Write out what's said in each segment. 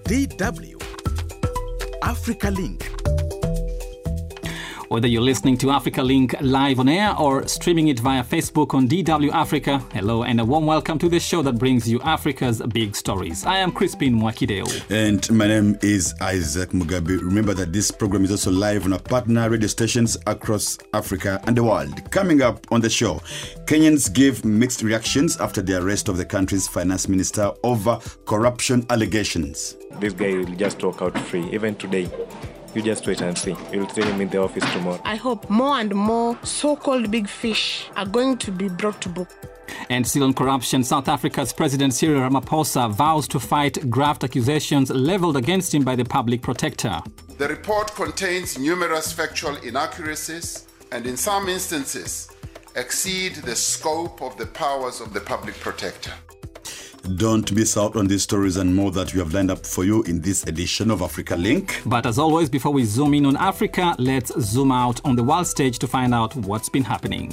DW Africa Link. Whether you're listening to Africa Link live on air or streaming it via Facebook on DW Africa, hello and a warm welcome to the show that brings you Africa's big stories. I am Crispin Mwakideo. And my name is Isaac Mugabe. Remember that this program is also live on our partner radio stations across Africa and the world. Coming up on the show, Kenyans give mixed reactions after the arrest of the country's finance minister over corruption allegations. This guy will just walk out free, even today. You just wait and see. You'll see him in the office tomorrow. I hope more and more so-called big fish are going to be brought to book. And still on corruption, South Africa's President Cyril Ramaphosa vows to fight graft accusations leveled against him by the public protector. The report contains numerous factual inaccuracies and in some instances exceed the scope of the powers of the public protector. Don't miss out on these stories and more that we have lined up for you in this edition of Africa Link. But as always, before we zoom in on Africa, let's zoom out on the world stage to find out what's been happening.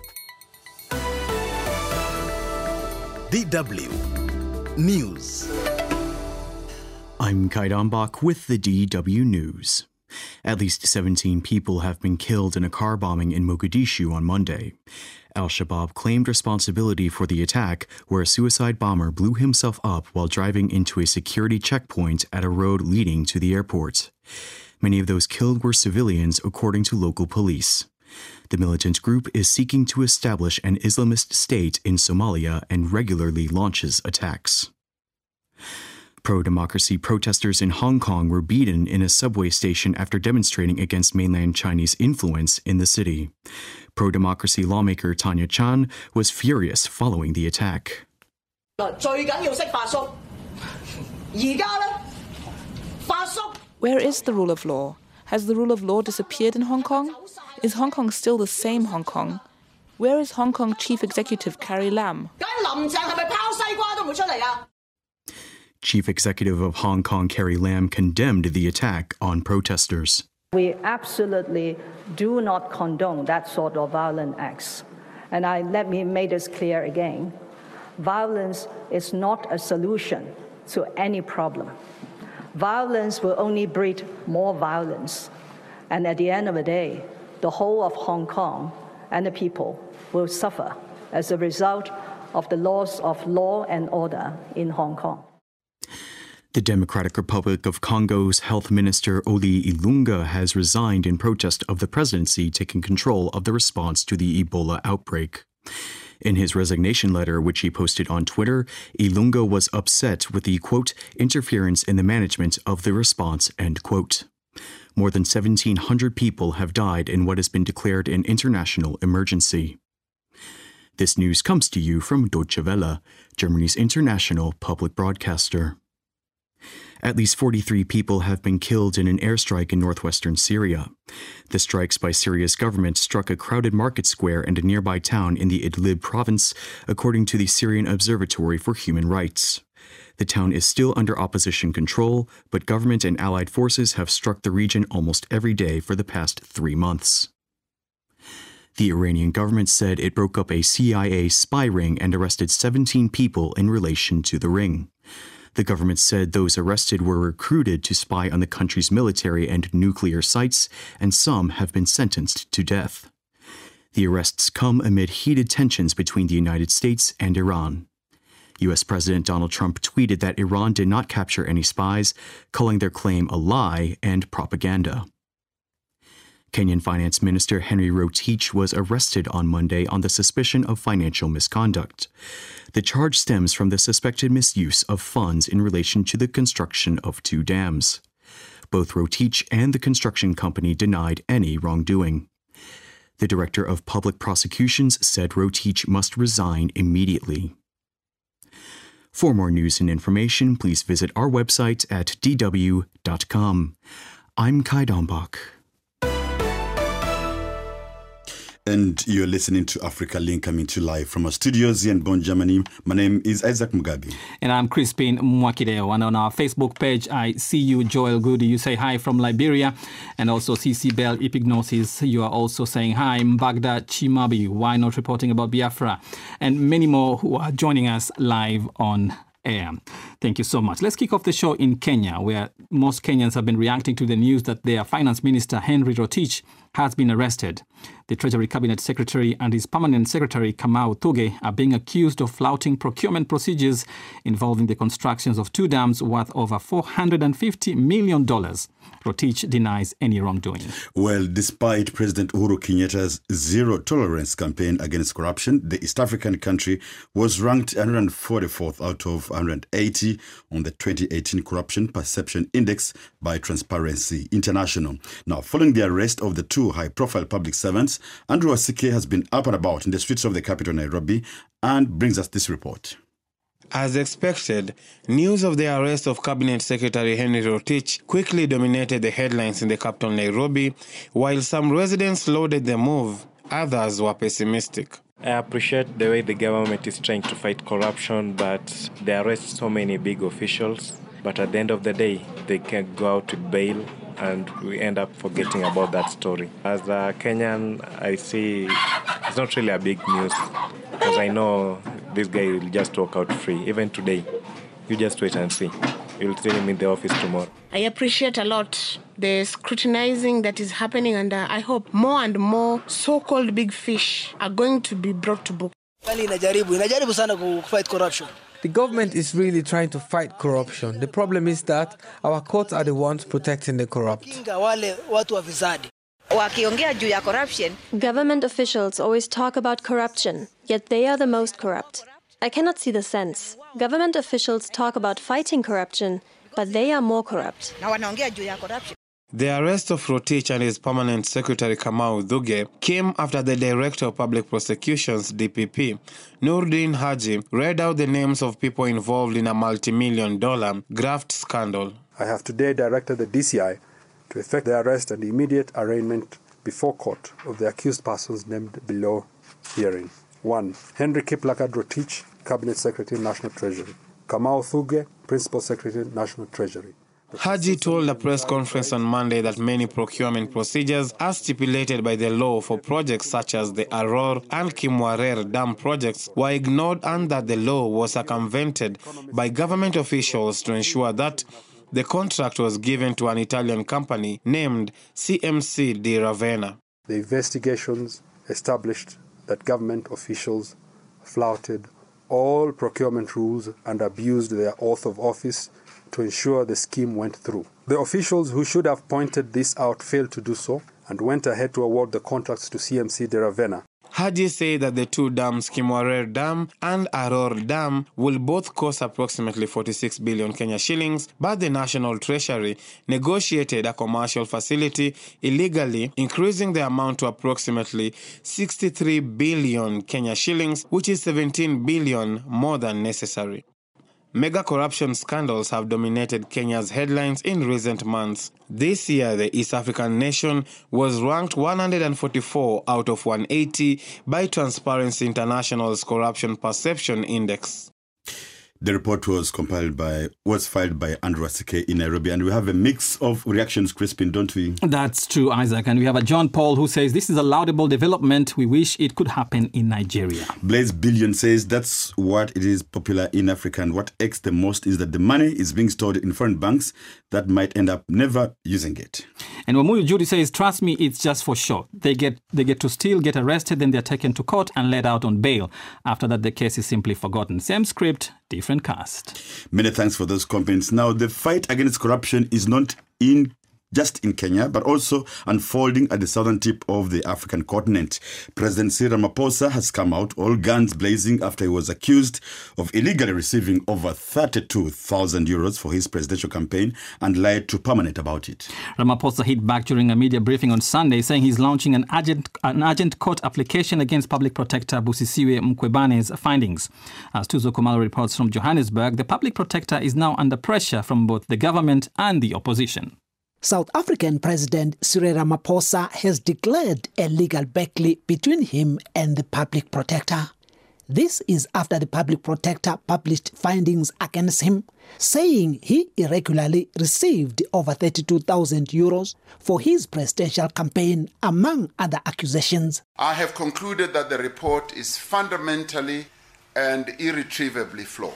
DW News. I'm Kai Dombach with the DW News. At least 17 people have been killed in a car bombing in Mogadishu on Monday. Al-Shabaab claimed responsibility for the attack, where a suicide bomber blew himself up while driving into a security checkpoint at a road leading to the airport. Many of those killed were civilians, according to local police. The militant group is seeking to establish an Islamist state in Somalia and regularly launches attacks. Pro-democracy protesters in Hong Kong were beaten in a subway station after demonstrating against mainland Chinese influence in the city. Pro-democracy lawmaker Tanya Chan was furious following the attack. Where is the rule of law? Has the rule of law disappeared in Hong Kong? Is Hong Kong still the same Hong Kong? Where is Hong Kong Chief Executive Carrie Lam? Chief Executive of Hong Kong Carrie Lam condemned the attack on protesters. We absolutely do not condone that sort of violent acts. And let me make this clear again. Violence is not a solution to any problem. Violence will only breed more violence. And at the end of the day, the whole of Hong Kong and the people will suffer as a result of the loss of law and order in Hong Kong. The Democratic Republic of Congo's Health Minister Oli Ilunga has resigned in protest of the presidency taking control of the response to the Ebola outbreak. In his resignation letter, which he posted on Twitter, Ilunga was upset with the, quote, interference in the management of the response, end quote. More than 1,700 people have died in what has been declared an international emergency. This news comes to you from Deutsche Welle, Germany's international public broadcaster. At least 43 people have been killed in an airstrike in northwestern Syria. The strikes by Syria's government struck a crowded market square and a nearby town in the Idlib province, according to the Syrian Observatory for Human Rights. The town is still under opposition control, but government and allied forces have struck the region almost every day for the past 3 months. The Iranian government said it broke up a CIA spy ring and arrested 17 people in relation to the ring. The government said those arrested were recruited to spy on the country's military and nuclear sites, and some have been sentenced to death. The arrests come amid heated tensions between the United States and Iran. U.S. President Donald Trump tweeted that Iran did not capture any spies, calling their claim a lie and propaganda. Kenyan Finance Minister Henry Rotich was arrested on Monday on the suspicion of financial misconduct. The charge stems from the suspected misuse of funds in relation to the construction of 2 dams. Both Rotich and the construction company denied any wrongdoing. The Director of Public Prosecutions said Rotich must resign immediately. For more news and information, please visit our website at dw.com. I'm Kai Dombach. And you're listening to Africa Link, coming to you live from our studios here in Bonn, Germany. My name is Isaac Mugabe. And I'm Crispin Mwakideo. And on our Facebook page, I see you, Joel Goody. You say hi from Liberia. And also CC Bell Epignosis. You are also saying hi. Mbagda Chimabi. Why not reporting about Biafra? And many more who are joining us live on air. Thank you so much. Let's kick off the show in Kenya, where most Kenyans have been reacting to the news that their Finance Minister, Henry Rotich, has been arrested. The Treasury Cabinet Secretary and his Permanent Secretary, Kamau Thuge, are being accused of flouting procurement procedures involving the constructions of 2 dams worth over $450 million. Rotich denies any wrongdoing. Well, despite President Uhuru Kenyatta's zero-tolerance campaign against corruption, the East African country was ranked 144th out of 180 on the 2018 Corruption Perception Index by Transparency International. Now, following the arrest of the 2 high-profile public servants, Andrew Wasike has been up and about in the streets of the capital, Nairobi, and brings us this report. As expected, news of the arrest of Cabinet Secretary Henry Rotich quickly dominated the headlines in the capital, Nairobi. While some residents lauded the move, others were pessimistic. I appreciate the way the government is trying to fight corruption, but they arrest so many big officials. But at the end of the day, they can go out with bail, and we end up forgetting about that story. As a Kenyan, I see it's not really a big news, because I know this guy will just walk out free. Even today, you just wait and see. You'll see him in the office tomorrow. I appreciate a lot the scrutinizing that is happening, and I hope more and more so-called big fish are going to be brought to book. Inajaribu sana fight corruption. The government is really trying to fight corruption. The problem is that our courts are the ones protecting the corrupt. Government officials always talk about corruption, yet they are the most corrupt. I cannot see the sense. Government officials talk about fighting corruption, but they are more corrupt. The arrest of Rotich and his Permanent Secretary Kamau Thuge came after the Director of Public Prosecutions, DPP, Noordin Haji, read out the names of people involved in a multi-million-dollar graft scandal. I have today directed the DCI to effect the arrest and immediate arraignment before court of the accused persons named below hearing. 1. Henry Kiplagat Rotich, Cabinet Secretary, National Treasury. Kamau Thuge, Principal Secretary, National Treasury. Haji told a press conference on Monday that many procurement procedures as stipulated by the law for projects such as the Aror and Kimwarer dam projects were ignored and that the law was circumvented by government officials to ensure that the contract was given to an Italian company named CMC di Ravenna. The investigations established that government officials flouted all procurement rules and abused their oath of office to ensure the scheme went through. The officials who should have pointed this out failed to do so and went ahead to award the contracts to CMC di Ravenna. Haji said that the 2 dams, Kimwarer Dam and Aror Dam, will both cost approximately 46 billion Kenya shillings, but the National Treasury negotiated a commercial facility illegally, increasing the amount to approximately 63 billion Kenya shillings, which is 17 billion more than necessary. Mega corruption scandals have dominated Kenya's headlines in recent months. This year, the East African nation was ranked 144 out of 180 by Transparency International's Corruption Perception Index. The report was filed by Andrew Wasike in Nairobi, and we have a mix of reactions, Crispin, don't we? That's true, Isaac. And we have a John Paul who says, this is a laudable development. We wish it could happen in Nigeria. Blaze Billion says that's what it is popular in Africa. And what irks the most is that the money is being stored in foreign banks that might end up never using it. And Wamuyu Judy says, trust me, it's just for show. They get to steal, get arrested, then they're taken to court and let out on bail. After that, the case is simply forgotten. Same script, different cast. Many thanks for those comments. Now, the fight against corruption is not just in Kenya, but also unfolding at the southern tip of the African continent. President Cyril Ramaphosa has come out, all guns blazing, after he was accused of illegally receiving over 32,000 euros for his presidential campaign and lied to Permanent about it. Ramaphosa hit back during a media briefing on Sunday, saying he's launching an urgent court application against Public Protector Busisiwe Mkwebane's findings. As Tuzo Kumalo reports from Johannesburg, the Public Protector is now under pressure from both the government and the opposition. South African President Cyril Ramaphosa has declared a legal battle between him and the Public Protector. This is after the Public Protector published findings against him, saying he irregularly received over 32,000 euros for his presidential campaign, among other accusations. I have concluded that the report is fundamentally and irretrievably flawed.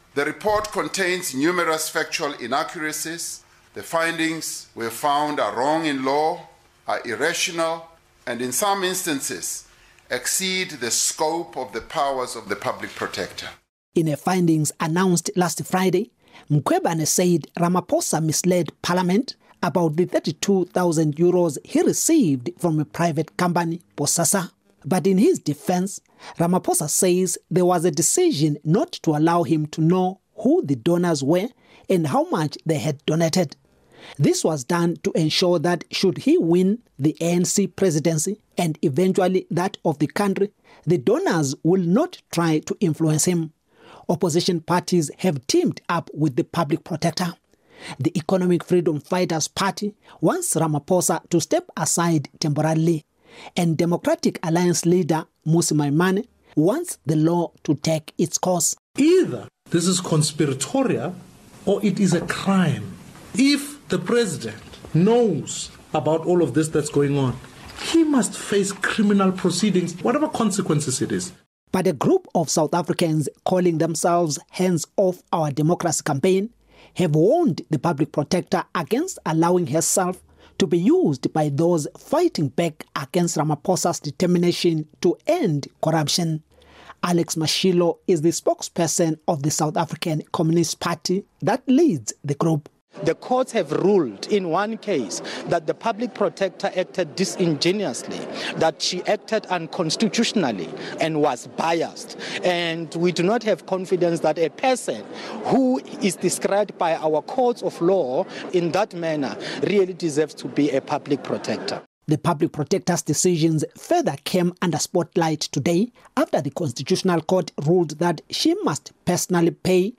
The report contains numerous factual inaccuracies. The findings we found are wrong in law, are irrational, and in some instances exceed the scope of the powers of the public protector. In her findings announced last Friday, Mkhwebane said Ramaphosa misled Parliament about the 32,000 euros he received from a private company, Bosasa. But in his defense, Ramaphosa says there was a decision not to allow him to know who the donors were and how much they had donated. This was done to ensure that should he win the ANC presidency and eventually that of the country, the donors will not try to influence him. Opposition parties have teamed up with the public protector. The Economic Freedom Fighters Party wants Ramaphosa to step aside temporarily, and Democratic Alliance leader Mmusi Maimane wants the law to take its course. Either this is conspiratorial or it is a crime. If the president knows about all of this that's going on, he must face criminal proceedings, whatever consequences it is. But a group of South Africans calling themselves Hands Off Our Democracy campaign have warned the public protector against allowing herself to be used by those fighting back against Ramaphosa's determination to end corruption. Alex Mashilo is the spokesperson of the South African Communist Party that leads the group. The courts have ruled in one case that the public protector acted disingenuously, that she acted unconstitutionally and was biased. And we do not have confidence that a person who is described by our courts of law in that manner really deserves to be a public protector. The public protector's decisions further came under spotlight today after the Constitutional Court ruled that she must personally pay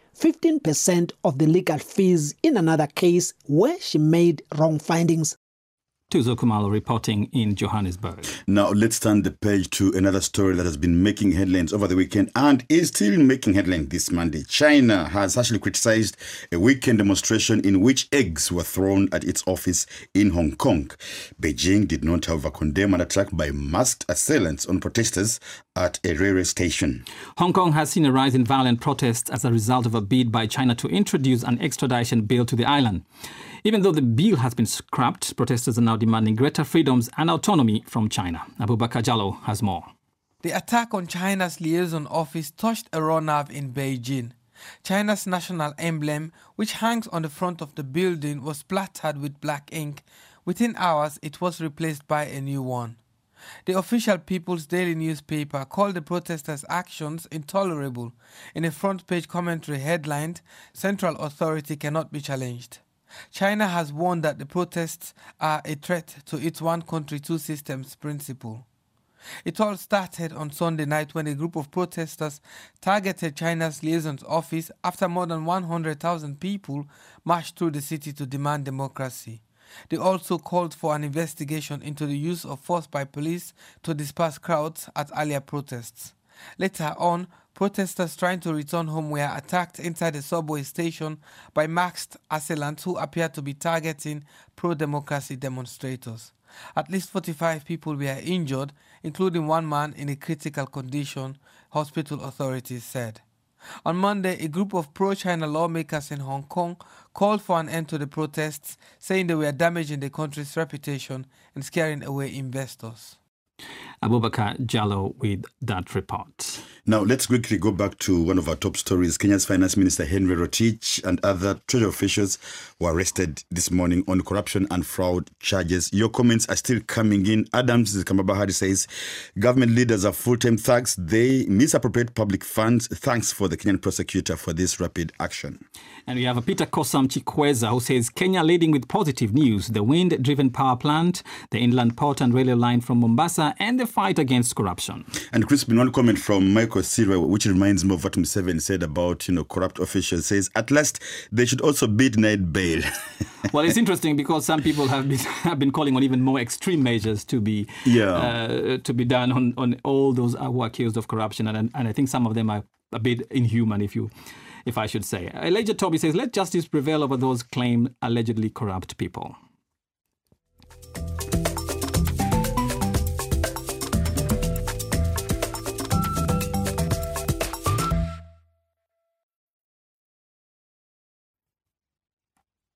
15% of the legal fees in another case where she made wrong findings. Tuzo Kumalo reporting in Johannesburg. Now let's turn the page to another story that has been making headlines over the weekend and is still making headlines this Monday. China has actually criticized a weekend demonstration in which eggs were thrown at its office in Hong Kong. Beijing did not, however, condemn an attack by masked assailants on protesters at a railway station. Hong Kong has seen a rise in violent protests as a result of a bid by China to introduce an extradition bill to the island. Even though the bill has been scrapped, protesters are now demanding greater freedoms and autonomy from China. Abubakar Jallo has more. The attack on China's liaison office touched a raw nerve in Beijing. China's national emblem, which hangs on the front of the building, was splattered with black ink. Within hours, it was replaced by a new one. The official People's Daily newspaper called the protesters' actions intolerable in a front-page commentary headlined, "Central Authority Cannot Be Challenged." China has warned that the protests are a threat to its one country, two systems principle. It all started on Sunday night when a group of protesters targeted China's liaison's office after more than 100,000 people marched through the city to demand democracy. They also called for an investigation into the use of force by police to disperse crowds at earlier protests. Later on, protesters trying to return home were attacked inside a subway station by masked assailants who appeared to be targeting pro-democracy demonstrators. At least 45 people were injured, including one man in a critical condition, hospital authorities said. On Monday, a group of pro-China lawmakers in Hong Kong called for an end to the protests, saying they were damaging the country's reputation and scaring away investors. Abubakar Jallo with that report. Now, let's quickly go back to one of our top stories. Kenya's Finance Minister Henry Rotich and other Treasury officials were arrested this morning on corruption and fraud charges. Your comments are still coming in. Adams Kambabahari says, government leaders are full-time thugs. They misappropriate public funds. Thanks for the Kenyan prosecutor for this rapid action. And we have Peter Kosam Chikweza who says, Kenya leading with positive news. The wind-driven power plant, the inland port and railway line from Mombasa, and the fight against corruption. And Crispin, one comment from Michael Silva, which reminds me of what Museveni said about, corrupt officials, says, at last they should also be denied bail. Well, it's interesting because some people have been calling on even more extreme measures to be done on all those who are accused of corruption, and I think some of them are a bit inhuman, if I should say. Elijah Toby says, let justice prevail over those claimed allegedly corrupt people.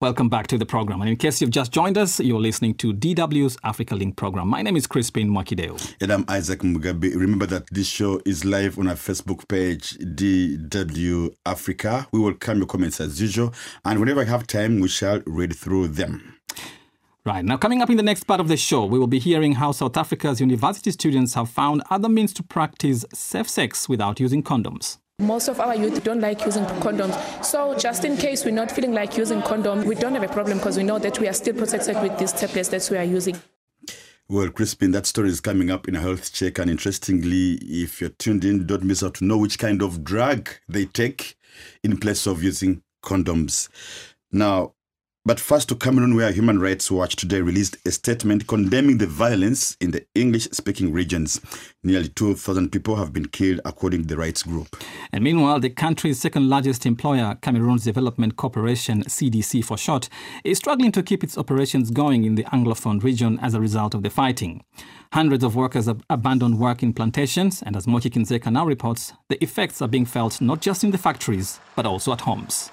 Welcome back to the program. And in case you've just joined us, you're listening to DW's Africa Link program. My name is Crispin Mwakideu. And I'm Isaac Mugabe. Remember that this show is live on our Facebook page, DW Africa. We welcome your comments as usual. And whenever I have time, we shall read through them. Right. Now, coming up in the next part of the show, we will be hearing how South Africa's university students have found other means to practice safe sex without using condoms. Most of our youth don't like using condoms. So just in case we're not feeling like using condom, we don't have a problem because we know that we are still protected with these tablets that we are using. Well, Crispin, that story is coming up in a health check. And interestingly, if you're tuned in, don't miss out to know which kind of drug they take in place of using condoms. Now, but first to Cameroon, where Human Rights Watch today released a statement condemning the violence in the English-speaking regions. Nearly 2,000 people have been killed, according to the rights group. And meanwhile, the country's second-largest employer, Cameroon's Development Corporation, CDC for short, is struggling to keep its operations going in the Anglophone region as a result of the fighting. Hundreds of workers have abandoned work in plantations, and as Moki Kinzeka now reports, the effects are being felt not just in the factories, but also at homes.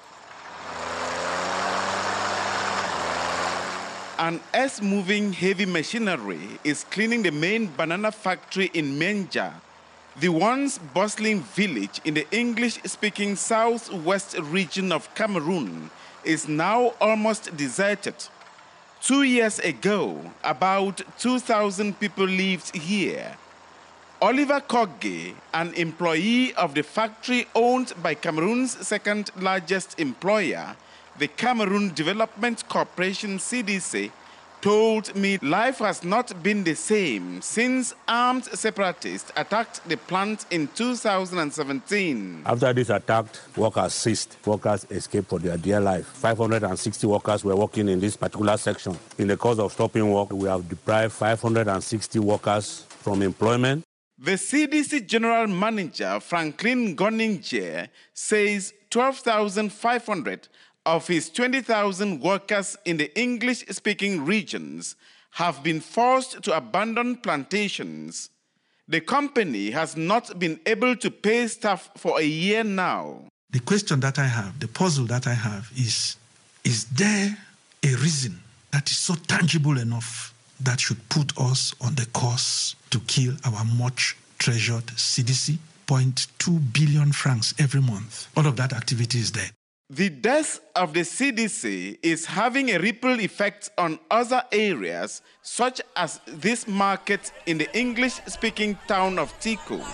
An earth-moving heavy machinery is cleaning the main banana factory in Menja, the once bustling village in the English-speaking southwest region of Cameroon is now almost deserted. 2 years ago, about 2,000 people lived here. Oliver Kogge, an employee of the factory owned by Cameroon's second-largest employer, the Cameroon Development Corporation, CDC, told me life has not been the same since armed separatists attacked the plant in 2017. After this attack, workers ceased. Workers escaped for their dear life. 560 workers were working in this particular section. In the course of stopping work, we have deprived 560 workers from employment. The CDC General Manager, Franklin Goninger, says 12,500 of his 20,000 workers in the English-speaking regions have been forced to abandon plantations. The company has not been able to pay staff for a year now. The question that I have, the puzzle that I have is there a reason that is so tangible enough that should put us on the course to kill our much treasured CDC? 0.2 billion francs every month. All of that activity is there. The death of the CDC is having a ripple effect on other areas, such as this market in the English-speaking town of Tico.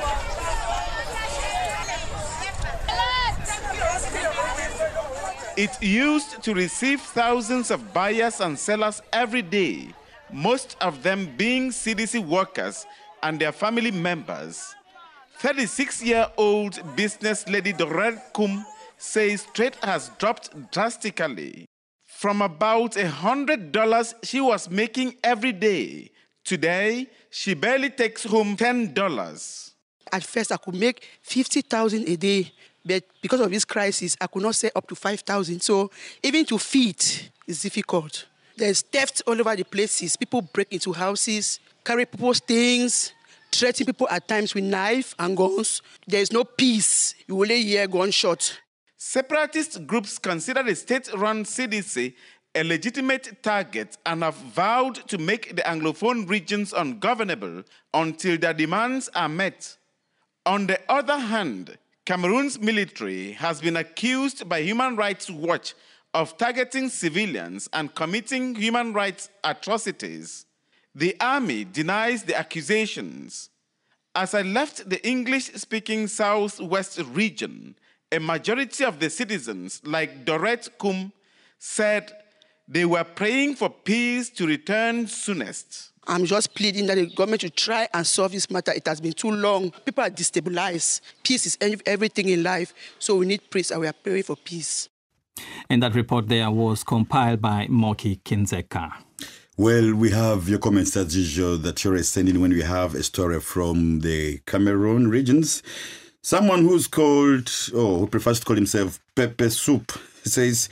It used to receive thousands of buyers and sellers every day, most of them being CDC workers and their family members. 36-year-old business lady Dorel Kum says trade has dropped drastically. From about $100 she was making every day, today she barely takes home $10. At first I could make 50,000 a day, but because of this crisis I could not say up to 5,000. So even to feed is difficult. There's theft all over the places. People break into houses, carry people's things, threaten people at times with knives and guns. There's no peace. You only hear gunshot. Separatist groups consider the state-run CDC a legitimate target and have vowed to make the Anglophone regions ungovernable until their demands are met. On the other hand, Cameroon's military has been accused by Human Rights Watch of targeting civilians and committing human rights atrocities. The army denies the accusations. As I left the English-speaking southwest region, a majority of the citizens, like Dorette Kum, said they were praying for peace to return soonest. I'm just pleading that the government should try and solve this matter. It has been too long. People are destabilized. Peace is everything in life. So we need peace and we are praying for peace. And that report there was compiled by Moki Kinzeka. Well, we have your comments as usual that you're sending when we have a story from the Cameroon regions. Someone who prefers to call himself Pepe Soup, says,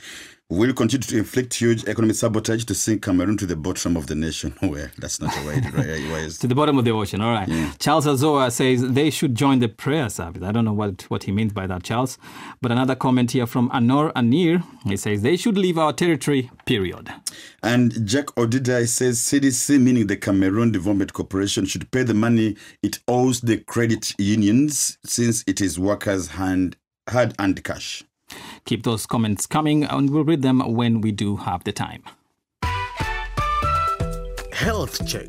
will continue to inflict huge economic sabotage to sink Cameroon to the bottom of the nation. Well, that's not a way to the bottom of the ocean, all right. Yeah. Charles Azoa says they should join the prayer service. I don't know what he means by that, Charles. But another comment here from Anor Anir. He says they should leave our territory, period. And Jack Odida says CDC, meaning the Cameroon Development Corporation, should pay the money it owes the credit unions since it is workers' hard-earned cash. Keep those comments coming and we'll read them when we do have the time. Health Check.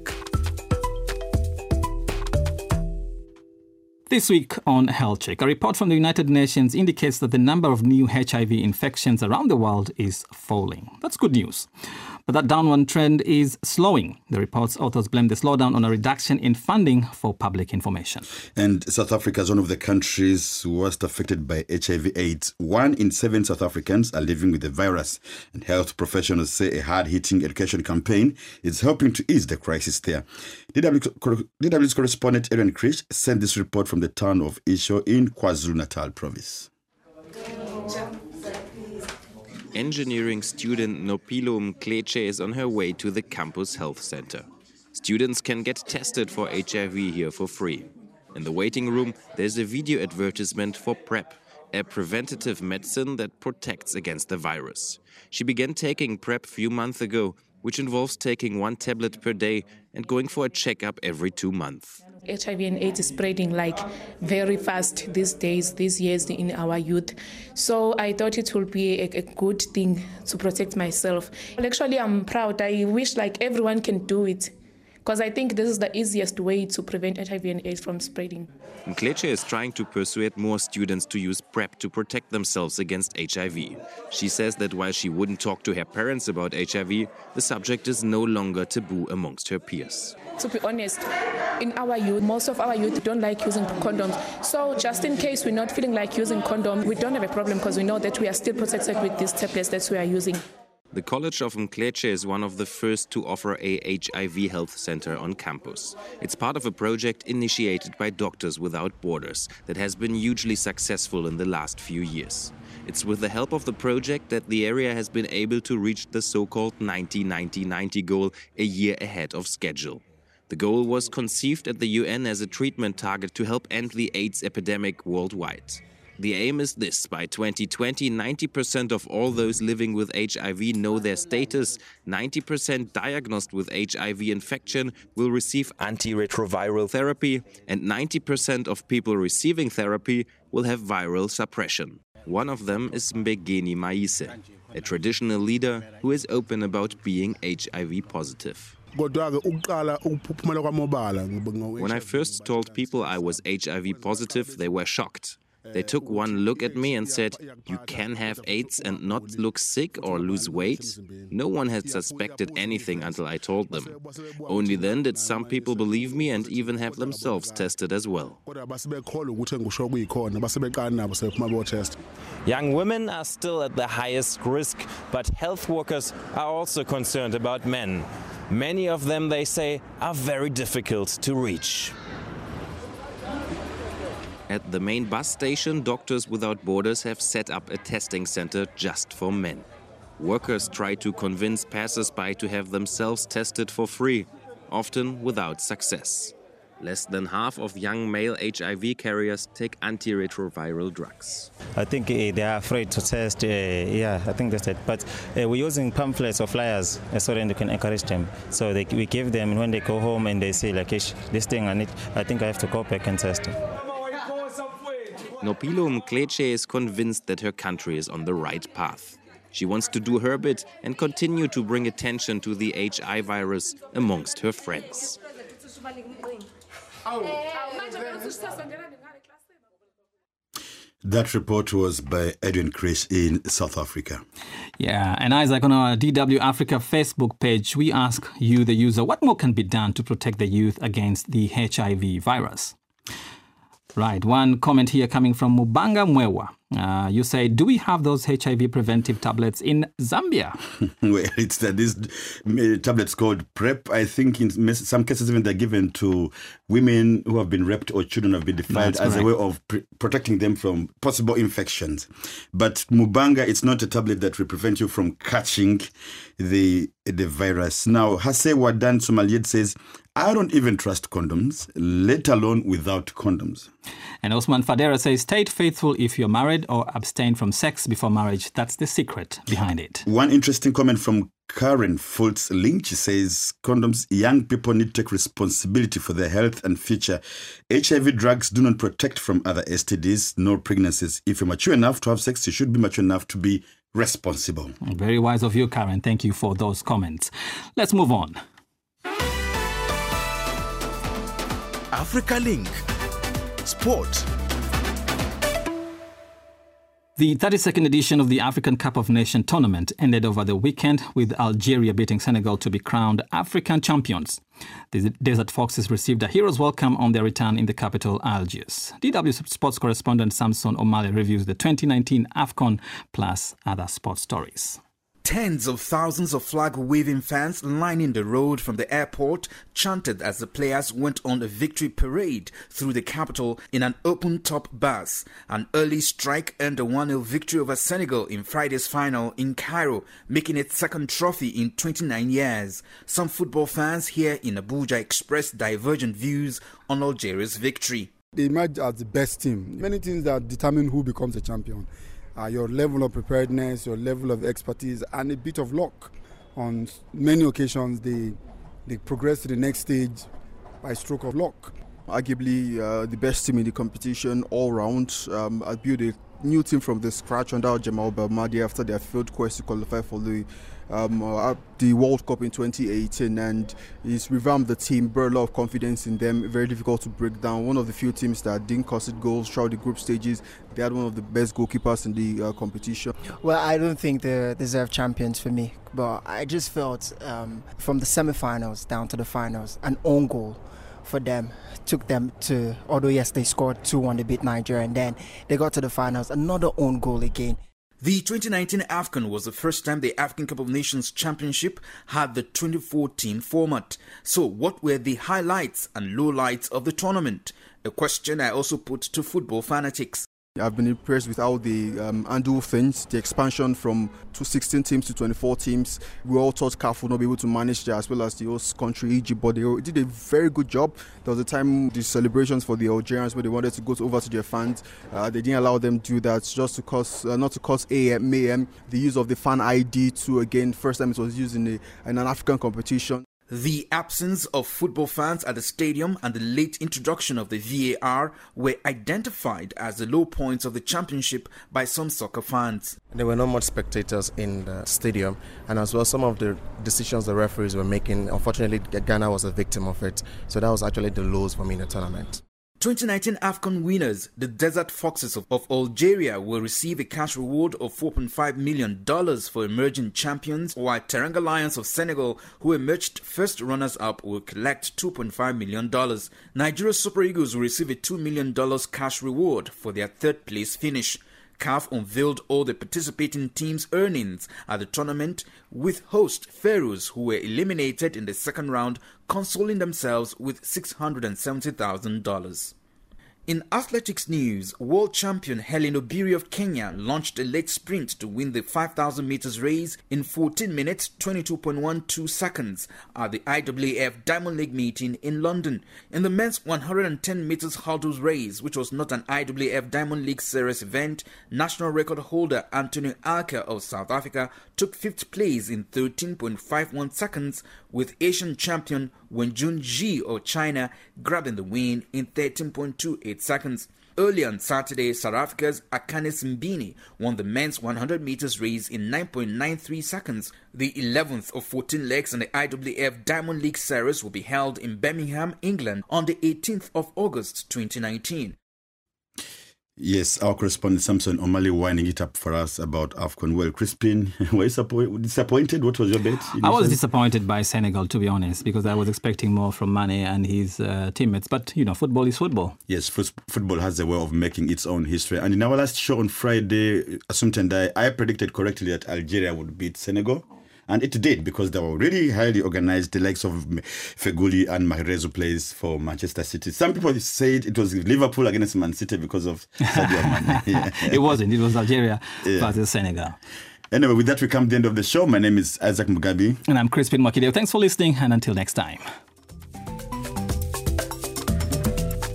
This week on Health Check, a report from the United Nations indicates that the number of new HIV infections around the world is falling. That's good news. But that downward trend is slowing. The report's authors blame the slowdown on a reduction in funding for public information. And South Africa is one of the countries worst affected by HIV/AIDS. 1 in 7 South Africans are living with the virus. And health professionals say a hard-hitting education campaign is helping to ease the crisis there. DW's correspondent Aaron Krish sent this report from the town of Isho in KwaZulu-Natal province. Engineering student Nopilo Mkleche is on her way to the campus health center. Students can get tested for HIV here for free. In the waiting room, there's a video advertisement for PrEP, a preventative medicine that protects against the virus. She began taking PrEP a few months ago, which involves taking 1 tablet per day and going for a checkup every 2 months. HIV and AIDS is spreading like very fast these days, these years in our youth. So I thought it would be a good thing to protect myself. Well, actually, I'm proud. I wish like everyone can do it because I think this is the easiest way to prevent HIV and AIDS from spreading. Mkleche is trying to persuade more students to use PrEP to protect themselves against HIV. She says that while she wouldn't talk to her parents about HIV, the subject is no longer taboo amongst her peers. To be honest, in our youth, most of our youth don't like using condoms. So just in case we're not feeling like using condom, we don't have a problem because we know that we are still protected with these tablets that we are using. The College of Mkleche is one of the first to offer a HIV health center on campus. It's part of a project initiated by Doctors Without Borders that has been hugely successful in the last few years. It's with the help of the project that the area has been able to reach the so-called 90-90-90 goal a year ahead of schedule. The goal was conceived at the UN as a treatment target to help end the AIDS epidemic worldwide. The aim is this: by 2020, 90% of all those living with HIV know their status, 90% diagnosed with HIV infection will receive antiretroviral therapy, and 90% of people receiving therapy will have viral suppression. One of them is Mbegeni Maise, a traditional leader who is open about being HIV positive. When I first told people I was HIV positive, they were shocked. They took one look at me and said, "You can have AIDS and not look sick or lose weight?" No one had suspected anything until I told them. Only then did some people believe me and even have themselves tested as well. Young women are still at the highest risk, but health workers are also concerned about men. Many of them, they say, are very difficult to reach. At the main bus station, Doctors Without Borders have set up a testing center just for men. Workers try to convince passers-by to have themselves tested for free, often without success. Less than half of young male HIV carriers take antiretroviral drugs. I think they are afraid to test. I think that's it. But we're using pamphlets or flyers so then you can encourage them. So we give them when they go home and they say, like, this thing, I think I have to go back and test it. Nopilo Mkleche is convinced that her country is on the right path. She wants to do her bit and continue to bring attention to the HIV virus amongst her friends. That report was by Edwin Krish in South Africa. Yeah, and Isaac, on our DW Africa Facebook page, we ask you, the user, what more can be done to protect the youth against the HIV virus? Right. One comment here coming from Mubanga Mwewa. You say, do we have those HIV preventive tablets in Zambia? Well, it's these tablets called PrEP. I think in some cases even they're given to women who have been raped or children who have been defiled as a way of protecting them from possible infections. But Mubanga, it's not a tablet that will prevent you from catching the virus. Now, Hase Wadan Somaliet says, I don't even trust condoms, let alone without condoms. And Osman Fadera says, stay faithful if you're married or abstain from sex before marriage. That's the secret behind it. One interesting comment from Karen Fultz Lynch says, condoms, young people need to take responsibility for their health and future. HIV drugs do not protect from other STDs nor pregnancies. If you're mature enough to have sex, you should be mature enough to be responsible. Very wise of you, Karen. Thank you for those comments. Let's move on. Africa Link Sport. The 32nd edition of the African Cup of Nations tournament ended over the weekend with Algeria beating Senegal to be crowned African champions. The Desert Foxes received a hero's welcome on their return in the capital, Algiers. DW Sports correspondent Samson Omale reviews the 2019 AFCON plus other sports stories. Tens of thousands of flag-waving fans lining the road from the airport chanted as the players went on a victory parade through the capital in an open-top bus. An early strike earned a 1-0 victory over Senegal in Friday's final in Cairo, making it second trophy in 29 years. Some football fans here in Abuja expressed divergent views on Algeria's victory. They emerged as the best team. Many things that determine who becomes a champion. Your level of preparedness, your level of expertise, and a bit of luck. On many occasions, they progress to the next stage by stroke of luck. Arguably the best team in the competition all round. I built a new team from the scratch under Jamal Belmadi after their failed quest to qualify for the World Cup in 2018, and he's revamped the team, brought a lot of confidence in them. Very difficult to break down. One of the few teams that didn't concede goals throughout the group stages. They had one of the best goalkeepers in the competition. Well, I don't think they deserve champions for me, but I just felt from the semi-finals down to the finals, an own goal for them took them to, although yes, they scored 2-1, they beat Nigeria, and then they got to the finals, another own goal again. The 2019 AFCON was the first time the African Cup of Nations Championship had the 24-team format. So what were the highlights and lowlights of the tournament? A question I also put to football fanatics. I've been impressed with how they handle things, the expansion from 16 teams to 24 teams. We all thought CAF would not be able to manage that, as well as the host country, Egypt, but they did a very good job. There was a time the celebrations for the Algerians where they wanted to go over to their fans. They didn't allow them to do that, just to cause, not to cause mayhem. The use of the fan ID too, again, first time it was used in an African competition. The absence of football fans at the stadium and the late introduction of the VAR were identified as the low points of the championship by some soccer fans. There were not much spectators in the stadium, and as well some of the decisions the referees were making, unfortunately Ghana was a victim of it. So that was actually the lows for me in the tournament. 2019 AFCON winners, the Desert Foxes of Algeria, will receive a cash reward of $4.5 million for emerging champions, while Teranga Lions of Senegal, who emerged first runners-up, will collect $2.5 million. Nigeria Super Eagles will receive a $2 million cash reward for their third-place finish. CAF unveiled all the participating teams' earnings at the tournament, with host Pharaohs, who were eliminated in the second round, consoling themselves with $670,000. In athletics news, world champion Hellen Obiri of Kenya launched a late sprint to win the 5,000 meters race in 14 minutes 22.12 seconds at the IAAF Diamond League meeting in London. In the men's 110 meters hurdles race, which was not an IAAF Diamond League series event, national record holder Antonio Alka of South Africa took 5th place in 13.51 seconds, with Asian champion Wenjun Ji of China grabbing the win in 13.28 seconds. Earlier on Saturday, South Africa's Akane Simbine won the men's 100 meters race in 9.93 seconds. The 11th of 14 legs in the IAAF Diamond League series will be held in Birmingham, England on the 18th of August 2019. Yes, our correspondent Samson O'Malley winding it up for us about AFCON. Well, Crispin, were you disappointed? What was your bet? I was disappointed by Senegal, to be honest, because I was expecting more from Mane and his teammates. But, football is football. Yes, football has a way of making its own history. And in our last show on Friday, Asumtendai, I predicted correctly that Algeria would beat Senegal. And it did, because they were really highly organized. The likes of Feghouli and Mahrez, who plays for Manchester City. Some people said it was Liverpool against Man City because of Sadio Mane. Yeah. It wasn't. It was Algeria versus Senegal. Anyway, with that, we come to the end of the show. My name is Isaac Mugabi. And I'm Crispin Mwakideu. Thanks for listening, and until next time.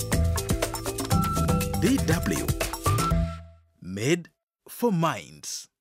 DW. Made for minds.